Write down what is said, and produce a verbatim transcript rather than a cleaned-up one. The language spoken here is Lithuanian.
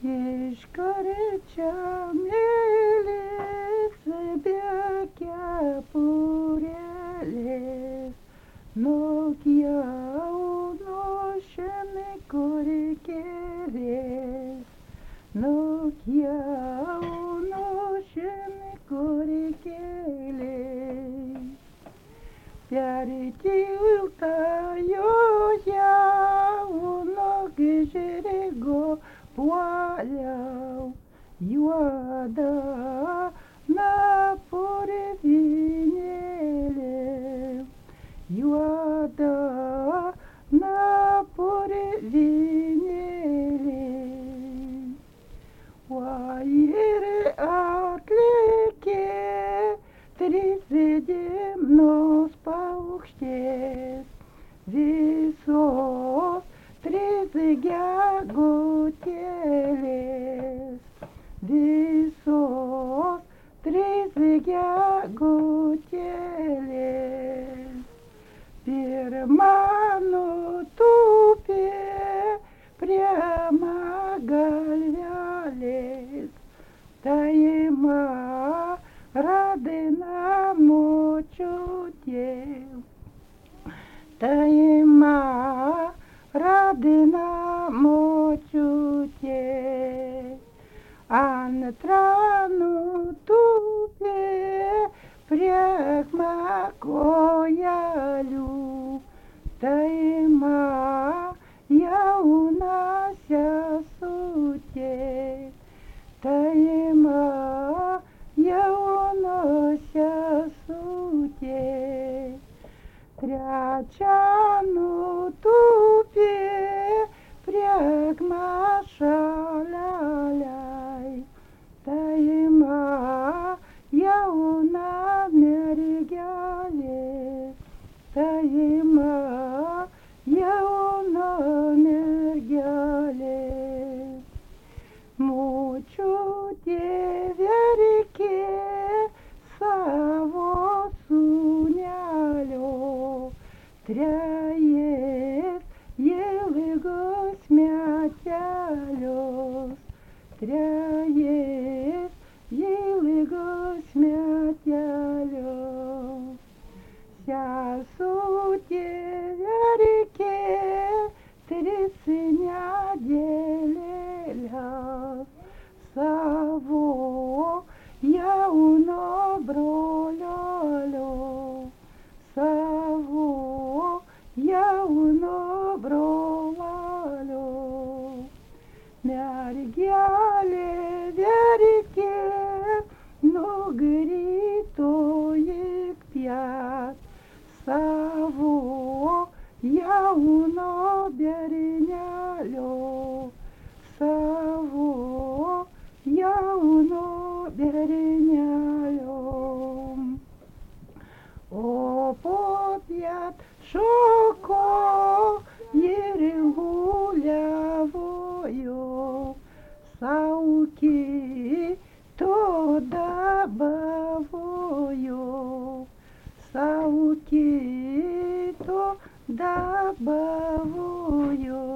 Iškarčia mėlis be kepurėlės, nupjauno šimkurėlės, nupjauno šimkurėlės. Per tiltą joje unogi žirgo puoliau, juoda na purvinėlė, juoda na purvinėlė. O ir atlėkė trisdimnos paukštės, visos tris gegutėlės, visos tris gegutėlės. Pirma nutūpė prie magalvelės, tai radina močiutė, tai radina močiutė. Antra nutūpė prie kojelių, tai jauna sesutė, tai jauna sesutė. Trečia nutūpė prie mašalelei, tai jauna mergelė, tai jauna mergelė. Močiutė verkė savo sūnelio, trejas ilgus metelius, trejas ilgus metelius. Sesutė verkė tris nedėlėles savo jauno brolelio, savo jauno brolelio. Mergelė verkė nukrito į piet savo jauno bernelio, savo jauno bernelio. O popiet šoko ir guliavojo, sau kito dabavojo, sau kito dabavojo.